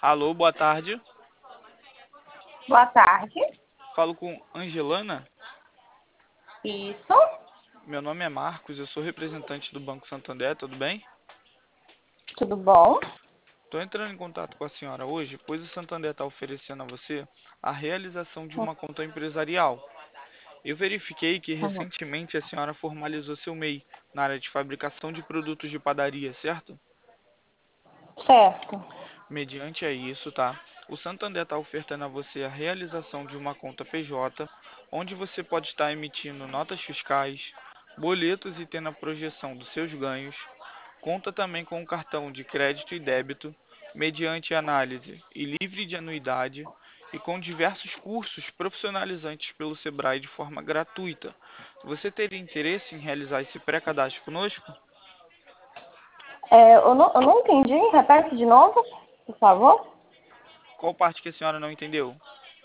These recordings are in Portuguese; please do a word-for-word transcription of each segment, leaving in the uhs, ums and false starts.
Alô, boa tarde. Boa tarde. Falo com Angelana. Isso. Meu nome é Marcos, eu sou representante do Banco Santander, tudo bem? Tudo bom? Estou entrando em contato com a senhora hoje, pois o Santander está oferecendo a você a realização de uma conta empresarial. Eu verifiquei que Uhum. recentemente a senhora formalizou seu M E I na área de fabricação de produtos de padaria, certo? Certo. Mediante a isso, tá? O Santander está ofertando a você a realização de uma conta P J, onde você pode estar emitindo notas fiscais, boletos e tendo a projeção dos seus ganhos. Conta também com um cartão de crédito e débito, mediante análise e livre de anuidade, e com diversos cursos profissionalizantes pelo Sebrae de forma gratuita. Você teria interesse em realizar esse pré-cadastro conosco? É, eu, não, eu não entendi. Repete de novo, por favor. Qual parte que a senhora não entendeu?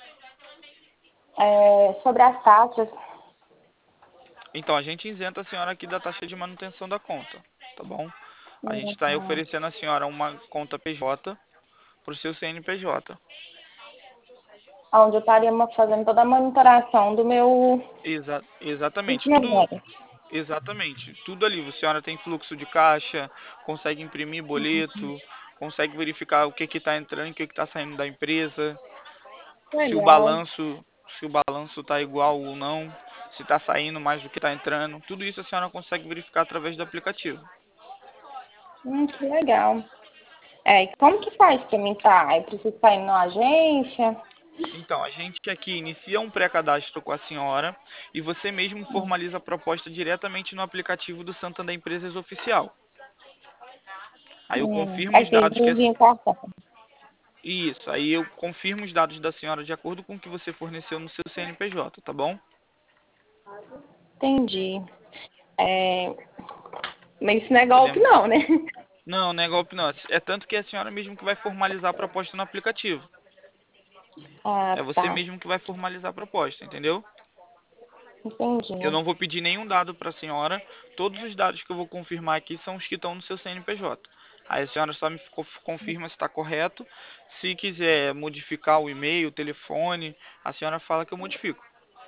É, sobre as taxas. Então, a gente isenta a senhora aqui da taxa de manutenção da conta, tá bom? A gente está Uhum. oferecendo à senhora uma conta P J para o seu C N P J. Onde eu estaria fazendo toda a monitoração do meu Exa exatamente, tudo, itinerário. exatamente, tudo ali. A senhora tem fluxo de caixa, consegue imprimir boleto, consegue verificar o que que está entrando e o que que está saindo da empresa, se o Legal. balanço, se o balanço está igual ou não, se está saindo mais do que está entrando. Tudo isso a senhora consegue verificar através do aplicativo. Hum, que legal. É, e como que faz para mim estar? Eu preciso estar indo na agência? Então, a gente aqui inicia um pré-cadastro com a senhora e você mesmo formaliza a proposta diretamente no aplicativo do Santander Empresas Oficial. Aí eu Hum. confirmo Aí os vocês dados que a... enviam cartão. Isso, aí eu confirmo os dados da senhora de acordo com o que você forneceu no seu C N P J, tá bom? Entendi. É, mas isso não é golpe Podemos. não, né? Não, não é golpe não. É tanto que é a senhora mesmo que vai formalizar a proposta no aplicativo. Ah, É você tá. mesmo que vai formalizar a proposta, entendeu? Entendi. Eu não vou pedir nenhum dado para a senhora. Todos os dados que eu vou confirmar aqui são os que estão no seu C N P J. Aí a senhora só me conf- confirma se está correto. Se quiser modificar o e-mail, o telefone, a senhora fala que eu modifico.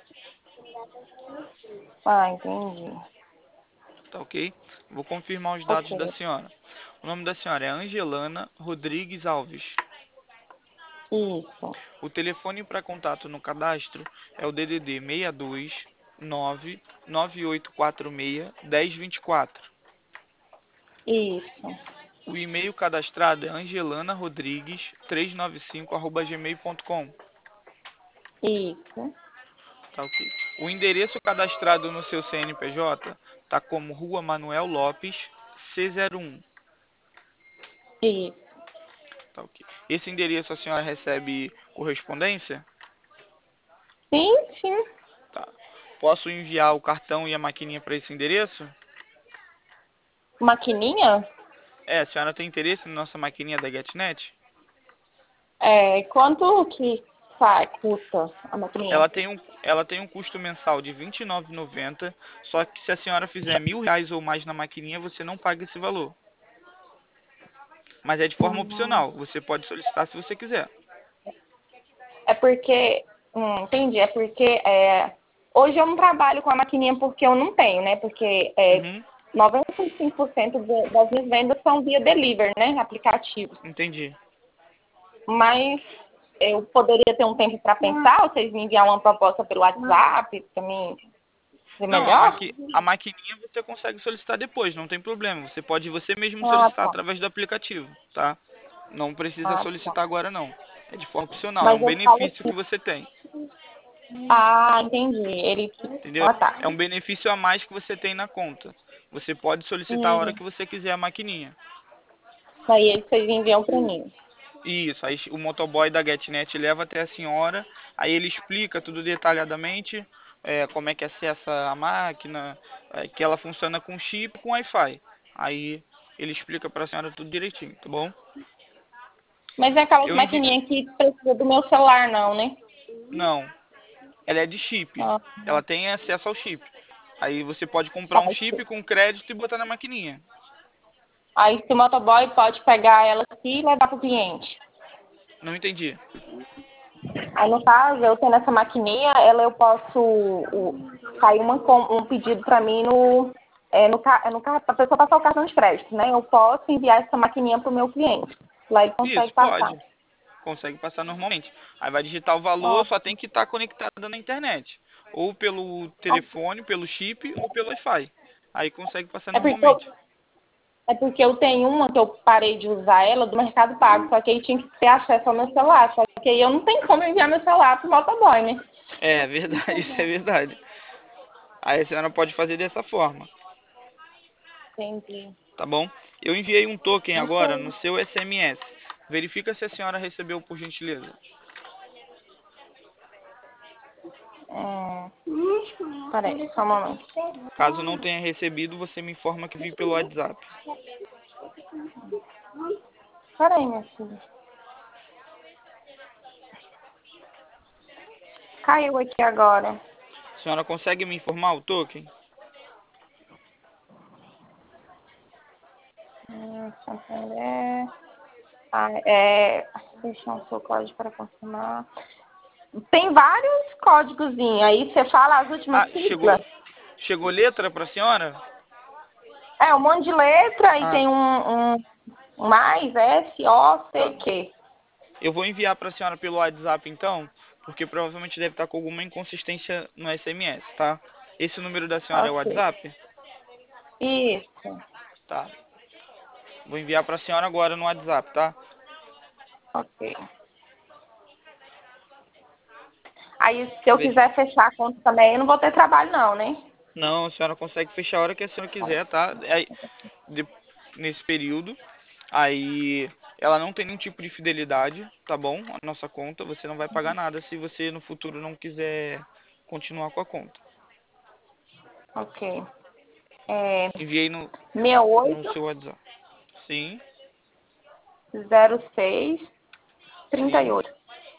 Ah, entendi. Tá ok? Vou confirmar os dados da Ok. senhora. O nome da senhora é Angelana Rodrigues Alves. Isso. O telefone para contato no cadastro é o D D D seis dois nove nove oito quatro seis um zero dois quatro. Isso. O e-mail cadastrado é angelanarodrigues trezentos e noventa e cinco arroba gmail ponto com. Isso. Tá ok. O endereço cadastrado no seu C N P J tá como Rua Manuel Lopes, C zero um. Isso. Tá ok. Esse endereço a senhora recebe correspondência? Sim, sim. Tá. Posso enviar o cartão e a maquininha para esse endereço? Maquininha? É, a senhora tem interesse na nossa maquininha da GetNet? É, quanto que sai, custa a maquininha? Ela tem um, ela tem um custo mensal de vinte e nove reais e noventa centavos, só que se a senhora fizer mil reais ou mais na maquininha, você não paga esse valor. Mas é de forma Hum, opcional, você pode solicitar se você quiser. é porque, hum, entendi, é porque é, hoje eu não trabalho com a maquininha porque eu não tenho, né? Porque é, Uhum, noventa e cinco por cento da- das minhas vendas são via delivery, né? Aplicativos. entendi. Mas eu poderia ter um tempo para pensar, vocês me enviar uma proposta pelo WhatsApp para mim ver Não, a, melhor? maqui, a maquininha você consegue solicitar depois, não tem problema. Você pode você mesmo Ah, solicitar tá. através do aplicativo, tá? Não precisa Ah, tá. solicitar agora não. É de forma opcional, é Mas um eu falo benefício assim. que você tem, Ah, entendi. Ele. entendeu? Ah, tá. É um benefício a mais que você tem na conta. Você pode solicitar a hora Hum, que você quiser a maquininha. aí eles vocês enviam para mim. Isso, aí o motoboy da GetNet leva até a senhora, aí ele explica tudo detalhadamente, é, como é que acessa a máquina, é, que ela funciona com chip e com Wi-Fi. Aí ele explica para a senhora tudo direitinho, tá bom? Mas é aquelas Eu envio. maquininhas que precisa do meu celular, não, né? Não, ela é de chip. Ah, Ela tem acesso ao chip. Aí você pode comprar tá. um chip com crédito e botar na maquininha. Aí se o motoboy pode pegar ela aqui e levar para o cliente. Não entendi. Aí, no caso, eu tendo essa maquininha, ela eu posso o, sair uma, com- um pedido para mim no, é, no, ca- é no ca- a pessoa passar o cartão de crédito, né? Eu posso enviar essa maquininha para o meu cliente. Lá ele consegue Isso, passar. pode. Consegue passar normalmente. Aí vai digitar o valor, Ó, só tem que estar conectada na internet. Ou pelo telefone, pelo chip, ou pelo Wi-Fi. Aí consegue passar é porque eu, normalmente. é porque eu tenho uma que eu parei de usar ela do Mercado Pago, só que aí tinha que ter acesso ao meu celular. Só que aí eu não tenho como enviar meu celular pro motoboy, né? É verdade, isso é verdade. Aí a senhora pode fazer dessa forma, Entendi. tá bom? Eu enviei um token agora no Então, seu S M S. Verifica se a senhora recebeu por gentileza. é... Peraí, só um momento. Caso não tenha recebido, você me informa que vi pelo WhatsApp. Peraí, minha filha. Caiu aqui agora. A senhora consegue me informar o token? Hum, Santander. Ah, é... Deixa o seu código para confirmar. Tem vários códigos. Aí você fala as últimas Ah, chegou, siglas. chegou letra para a senhora? É, um monte de letra e Ah, tem um, um um mais, S, O, tá. C, Q. Eu vou enviar para a senhora pelo WhatsApp então, porque provavelmente deve estar com alguma inconsistência no S M S, tá? Esse número da senhora é o Ok. WhatsApp? Isso. Tá. Vou enviar para a senhora agora no WhatsApp, tá? Ok. Aí, se eu Veja. quiser fechar a conta também, eu não vou ter trabalho não, né? Não, a senhora consegue fechar a hora que a senhora quiser, tá? Aí, de- nesse período, aí ela não tem nenhum tipo de fidelidade, tá bom? A nossa conta, você não vai pagar nada se você no futuro não quiser continuar com a conta. Ok. É Enviei no, no oito seu WhatsApp. Sim, zero seis trinta e sim. oito.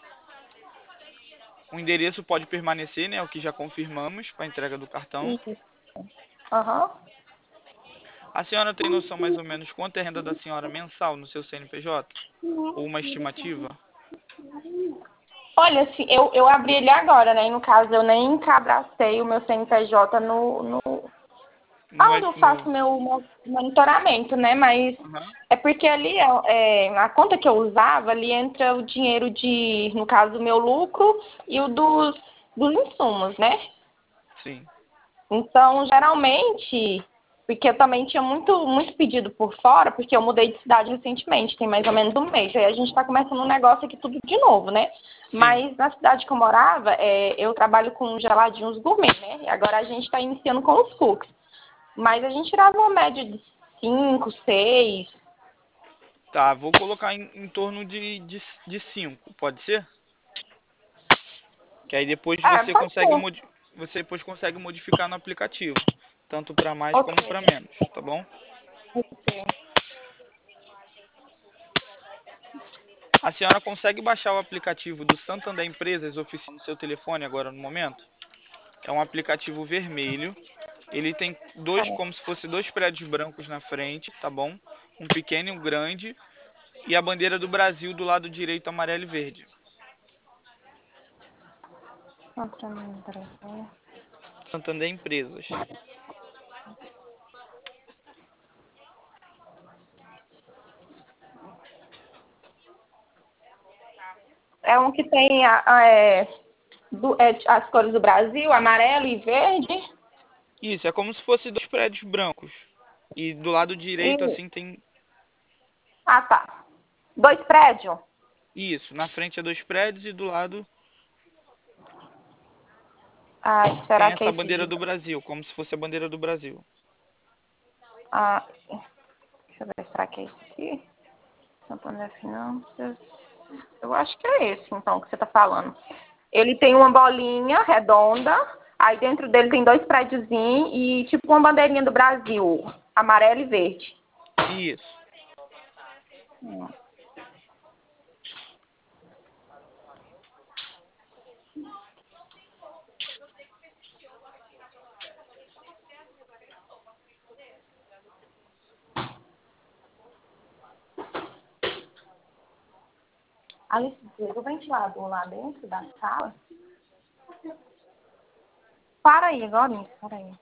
O endereço pode permanecer, né? O que já confirmamos para a entrega do cartão. Isso. Aham. A senhora tem noção mais ou menos quanto é a renda da senhora mensal no seu C N P J? Ou uma estimativa? Olha, assim, eu, eu abri ele agora, né? E no caso, eu nem cadastrei o meu C N P J no, no, No, aonde F- eu faço no, meu, meu monitoramento, né? Mas Aham. é porque ali, é, é, a conta que eu usava, ali entra o dinheiro de, no caso, o meu lucro e o dos, dos insumos, né? Sim, Então, geralmente, porque eu também tinha muito, muito pedido por fora, porque eu mudei de cidade recentemente, tem mais ou menos um mês. Aí a gente está começando um negócio aqui tudo de novo, né? sim. Mas na cidade que eu morava, é, eu trabalho com geladinhos gourmet, né? E agora a gente está iniciando com os cookies. Mas a gente tirava uma média de cinco, seis. Tá, vou colocar em, em torno de, de, de cinco, pode ser? Que aí depois É, você pode consegue, ser. modi- você depois consegue modificar no aplicativo. Tanto para mais Ok. como para menos, tá bom? Ok. A senhora consegue baixar o aplicativo do Santander Empresas oficial no seu telefone agora no momento? É um aplicativo vermelho. Ele tem dois, como se fosse dois prédios brancos na frente, tá bom? Um pequeno e um grande. E a bandeira do Brasil do lado direito, amarelo e verde. Santander Empresas. É um que tem a, a, é, do- é, as cores do Brasil, amarelo e verde. Isso, é como se fosse dois prédios brancos. E do lado direito, E, assim, tem. ah, tá. Dois prédios. Isso, na frente é dois prédios e do lado Ai, tem será que é essa esse bandeira de... do Brasil, como se fosse a bandeira do Brasil. Ah, deixa eu ver, será que é esse aqui? Santander Finanças. Eu acho que é esse, então, que você está falando. Ele tem uma bolinha redonda, aí dentro dele tem dois prédiozinhos e tipo uma bandeirinha do Brasil, amarelo e verde. Isso. Hum. Alice, desliga o ventilador lá dentro da sala. Para aí, agora, para aí.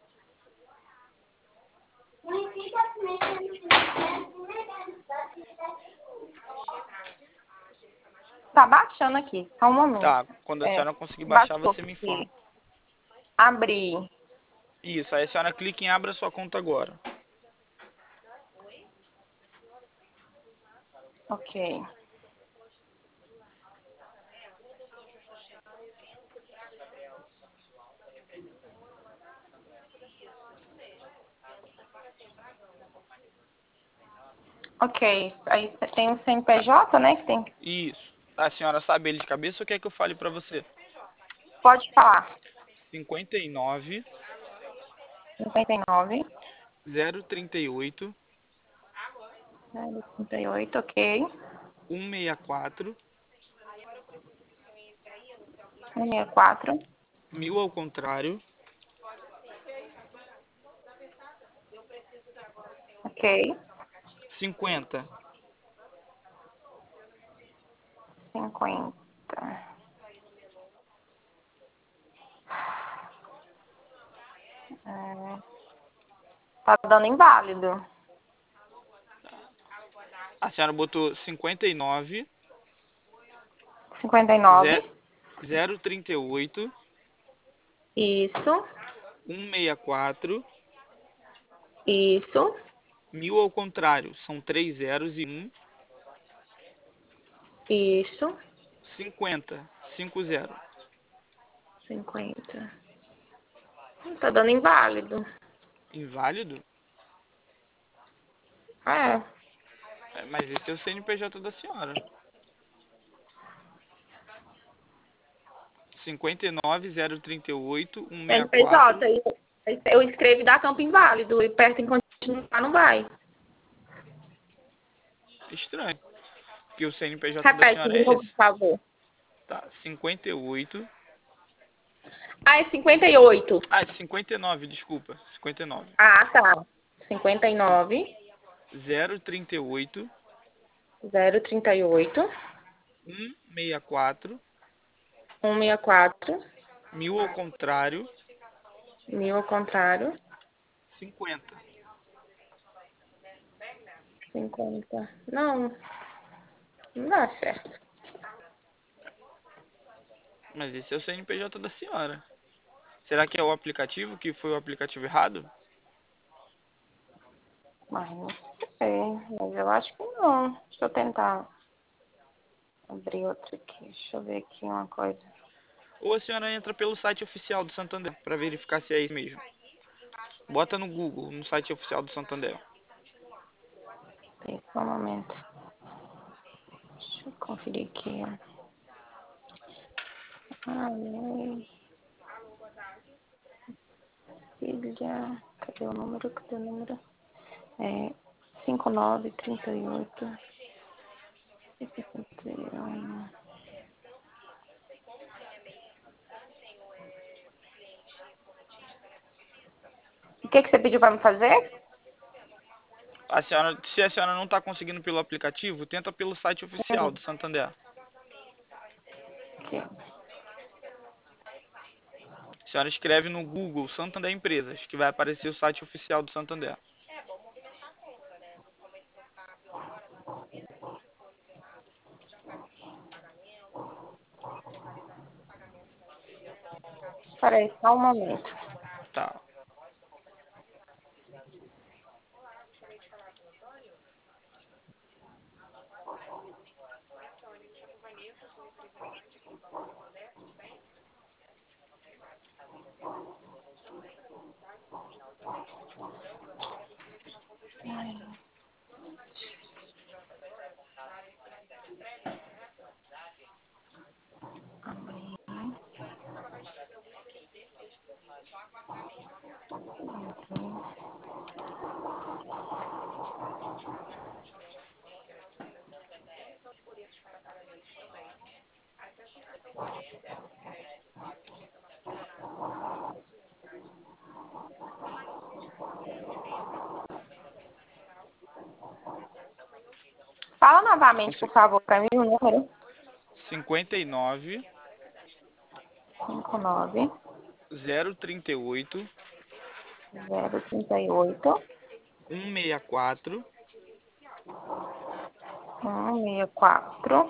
Tá baixando aqui, só um momento. Tá, quando a É, senhora conseguir baixar, baixou você me aqui. informa. Abrir. Isso, aí a senhora clica em abra sua conta agora. Ok. Ok, aí tem o C N P J, né, que tem. Isso. A senhora sabe ele de cabeça ou quer que eu fale pra você? Pode falar. cinquenta e nove, cinquenta e nove, zero trinta e oito, zero trinta e oito, ok. cento e sessenta e quatro, cento e sessenta e quatro, mil ao contrário, ok. cinquenta. cinquenta. É, tá dando inválido. A senhora botou cinquenta e nove, cinquenta e nove. zero trinta e oito, Isso, cento e sessenta e quatro, isso, mil ao contrário, são três zeros e um, isso. cinquenta, cinco zero. cinquenta. Tá dando inválido. Inválido? É. É, mas esse é o C N P J da senhora. cinquenta e nove, zero trinta e oito, cento e sessenta e quatro. C N P J, eu, eu escrevo da campo inválido e perto em continuar não vai. Estranho. Porque o C N P J da Repete senhora de é novo, esse. por favor. Tá, cinquenta e oito. Ah, é cinquenta e oito. Ah, cinquenta e nove, desculpa. cinquenta e nove. Ah, tá. cinquenta e nove, zero trinta e oito, zero trinta e oito, cento e sessenta e quatro, cento e sessenta e quatro, mil ao contrário, mil ao contrário, cinquenta. cinquenta. Não, não dá certo. Mas esse é o C N P J da senhora. Será que é o aplicativo que foi o aplicativo errado? Mas não sei, mas eu acho que não. Deixa eu tentar abrir outro aqui. Deixa eu ver aqui uma coisa. Ou a senhora entra pelo site oficial do Santander para verificar se é isso mesmo. Bota no Google, no site oficial do Santander. Tem só um momento. Deixa eu conferir aqui. Ai, filha. Cadê o número? Cadê o número? É cinco nove trinta e oito. sessenta e um. O que, que você pediu para me fazer? A senhora, se a senhora não está conseguindo pelo aplicativo, tenta pelo site oficial do Santander. Aqui. A senhora escreve no Google Santander Empresas, que vai aparecer o site oficial do Santander. Peraí, só um momento. Tá. Fala novamente, por Consegui. favor, para mim o número. cinquenta e nove, cinco nove, zero trinta e oito, zero trinta e oito, cento e sessenta e quatro, um seis quatro,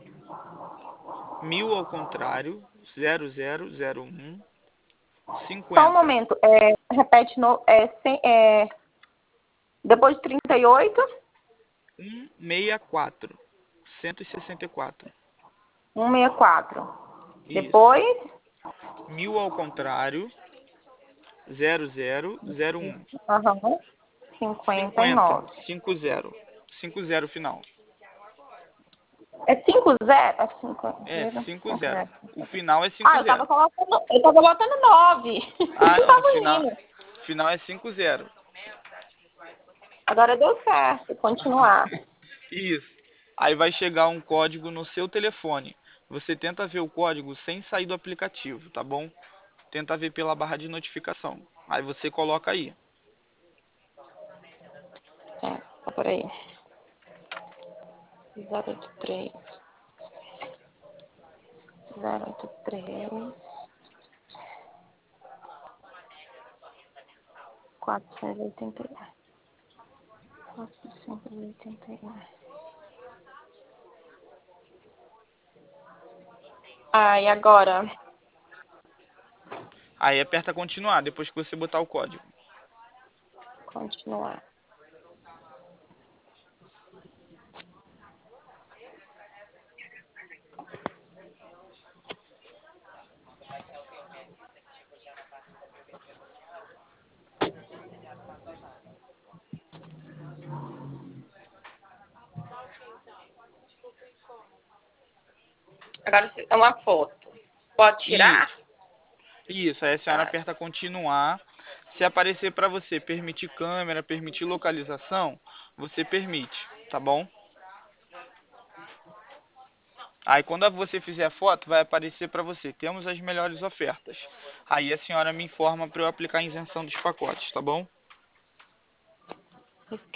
mil ao contrário, zero zero zero um, só um cinquenta, momento, é, repete, no, é, cem, é, depois de trinta e oito, cento e sessenta e quatro, cento e sessenta e quatro. cento e sessenta e quatro. Isso. Depois, Mil ao contrário, zero zero zero um. aham, cinquenta e cinquenta, nove. cinco zero. cinco zero final. É cinco zero? É cinco É, zero, cinco cinco zero. zero. O final é Ah, cinco eu tava zero. colocando, eu tava botando nove. Ah, Não não, o tava final, indo. final é cinco zero. Agora deu certo, continuar. Isso. Aí vai chegar um código no seu telefone. Você tenta ver o código sem sair do aplicativo, tá bom? Tenta ver pela barra de notificação. Aí você coloca aí. É, tá por aí. zero oito três, zero oito três, quatrocentos e oitenta e um. quatrocentos e oitenta e um. Ah, e agora? Aí aperta continuar depois que você botar o código. Continuar. Agora é uma foto. Pode tirar? Isso. Isso, aí a senhora Tá. aperta continuar. Se aparecer para você permitir câmera, permitir localização, você permite, tá bom? Aí quando você fizer a foto, vai aparecer para você, temos as melhores ofertas. Aí a senhora me informa para eu aplicar a isenção dos pacotes, tá bom? Ok.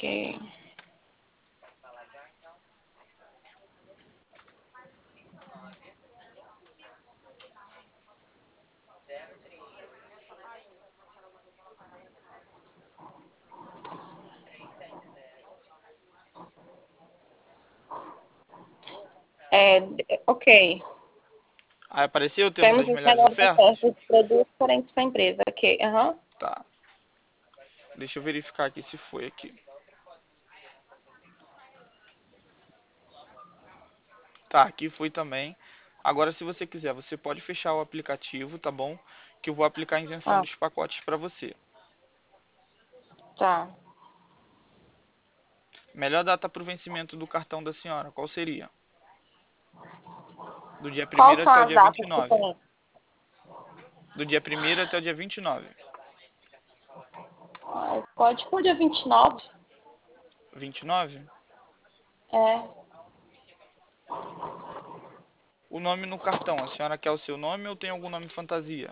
É, ok. Aí apareceu, temos Temos as os melhores melhores ofertas? ofertas de produtos diferentes para a empresa. Ok. Aham. Tá. Deixa eu verificar aqui se foi aqui. Tá, aqui foi também. Agora, se você quiser, você pode fechar o aplicativo, tá bom? Que eu vou aplicar a isenção Ah, dos pacotes para você. tá. Melhor data para o vencimento do cartão da senhora, qual seria? Do dia Quais primeiro são até o as dia vinte e datas que nove. tem? Do dia primeiro até o dia vinte e nove. Ah, pode por dia vinte e nove. vinte e nove? É. O nome no cartão, a senhora quer o seu nome ou tem algum nome fantasia?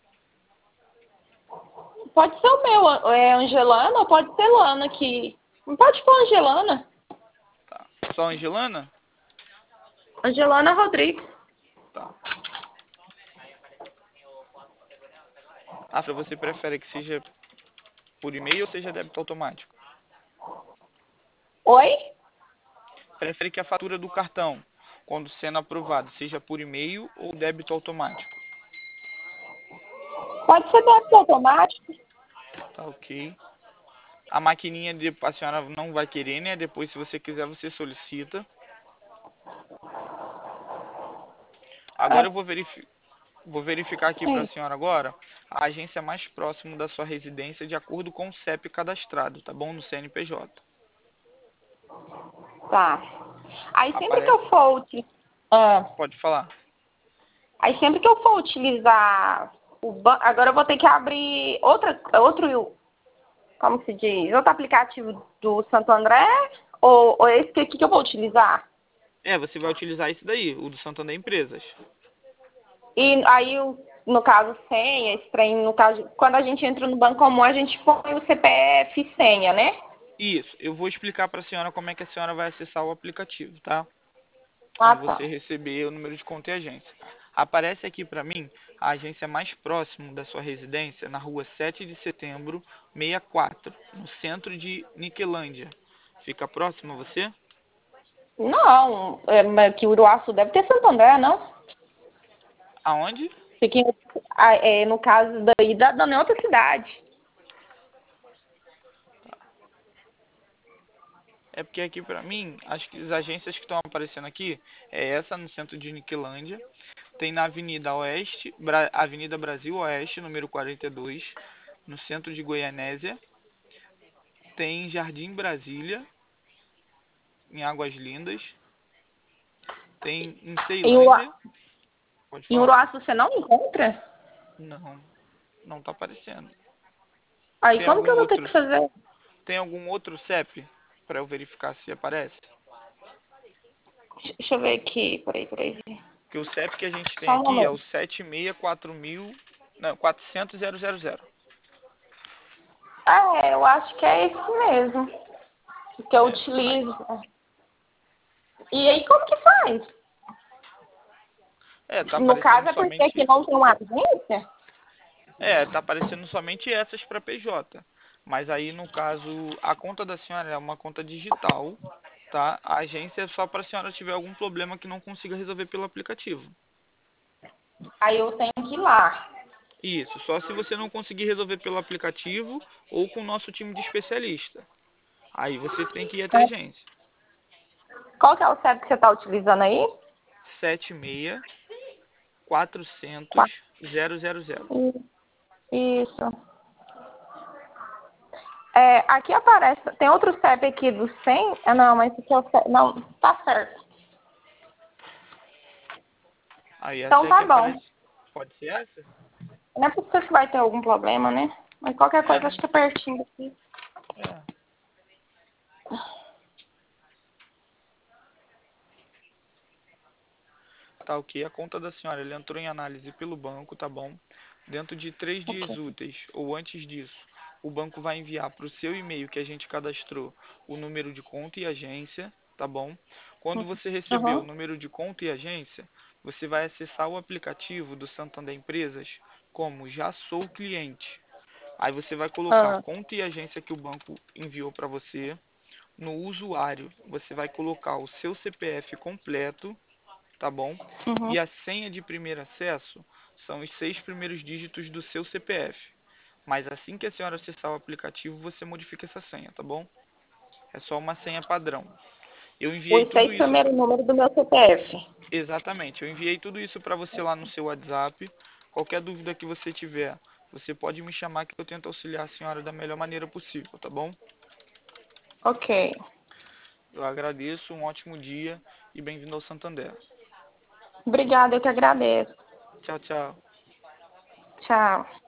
Pode ser o meu, é Angelana, ou pode ser Lana, que... Pode pôr Angelana. Tá. Só Angelana? Angelana Rodrigues. Tá. Afra, você prefere que seja por e-mail ou seja débito automático? Oi? Prefere que a fatura do cartão, quando sendo aprovado, seja por e-mail ou débito automático? Pode ser débito automático. Tá ok. A maquininha de, a senhora não vai querer, né? Depois, se você quiser, você solicita. Agora Ah, eu vou, verifi vou verificar aqui para a sim. senhora agora a agência mais próxima da sua residência de acordo com o C E P cadastrado, tá bom? No C N P J. Tá. Aí sempre que Aparece? eu for uti- ah, Pode falar. aí sempre que eu for utilizar o banco, agora eu vou ter que abrir outra, outro, como se diz, outro aplicativo do Santo André ou, ou esse aqui que eu vou utilizar? É, você vai utilizar esse daí, o do Santander Empresas. E aí, o- no caso, senha, esse trem, no caso, quando a gente entra no banco comum, a gente põe o C P F e senha, né? Isso, eu vou explicar para a senhora como é que a senhora vai acessar o aplicativo, tá? Ah, quando tá. você receber o número de conta e agência. Aparece aqui para mim a agência mais próxima da sua residência, na rua sete de setembro, sessenta e quatro, no centro de Niquelândia. Fica próximo a você? Não, é, mas que Uruaçu deve ter Santo André, não? Aonde? Fica em- ah, é, no caso daí, da, da em outra cidade. É porque aqui para mim, acho que as agências que estão aparecendo aqui é essa no centro de Niquelândia. Tem na Avenida Oeste, Bra- Avenida Brasil Oeste, número quarenta e dois, no centro de Goianésia. Tem Jardim Brasília, em Águas Lindas. Tem em Em, Uru, Ceilândia. Pode em falar. Uruaçu você não encontra? Não, não tá aparecendo. Aí Tem como que algum eu vou ter que outro, fazer? tem algum outro C E P para eu verificar se aparece? Deixa eu ver aqui, peraí, peraí. Porque o C E P que a gente tem Só um aqui é o momento. sete seis quatro mil, não, quatrocentos zero zero zero. É, eu acho que é esse mesmo que eu É, utilizo. E aí como que faz? é, tá No aparecendo caso é porque aqui somente, não tem uma agência? é, tá aparecendo somente essas para P J. Mas aí no caso, a conta da senhora é uma conta digital, tá? A agência é só para a senhora tiver algum problema que não consiga resolver pelo aplicativo. Aí eu tenho que ir lá. Isso, só se você não conseguir resolver pelo aplicativo ou com o nosso time de especialista. Aí você tem que ir até a agência. Qual que é o C E P que você está utilizando aí? sete seis quatrocentos Quatro. zero zero zero. Isso. É, aqui aparece, tem outro C E P aqui do cem. Ah, não, mas esse aqui é o C E P. Não, tá certo. Aí essa Então é que tá bom. aparece. Pode ser essa? Não é possível que vai ter algum problema, né? Mas qualquer coisa, acho É, que é pertinho aqui. é. Tá ok. A conta da senhora, ele entrou em análise pelo banco, tá bom? Dentro de três dias Ok. úteis ou antes disso, o banco vai enviar para o seu e-mail que a gente cadastrou o número de conta e agência, tá bom? Quando você receber o Uhum. número de conta e agência, você vai acessar o aplicativo do Santander Empresas como Já Sou Cliente. Aí você vai colocar a Ah, conta e agência que o banco enviou para você. No usuário, você vai colocar o seu C P F completo, tá bom? uhum. E a senha de primeiro acesso são os seis primeiros dígitos do seu C P F. Mas assim que a senhora acessar o aplicativo, você modifica essa senha, tá bom? É só uma senha padrão. Eu enviei Os tudo seis isso primeiros pra... números do meu C P F. Exatamente, eu enviei tudo isso para você lá no seu WhatsApp. Qualquer dúvida que você tiver, você pode me chamar que eu tento auxiliar a senhora da melhor maneira possível, tá bom? Ok. Eu agradeço, um ótimo dia e bem-vindo ao Santander. Obrigada, eu que agradeço. Tchau, tchau. Tchau.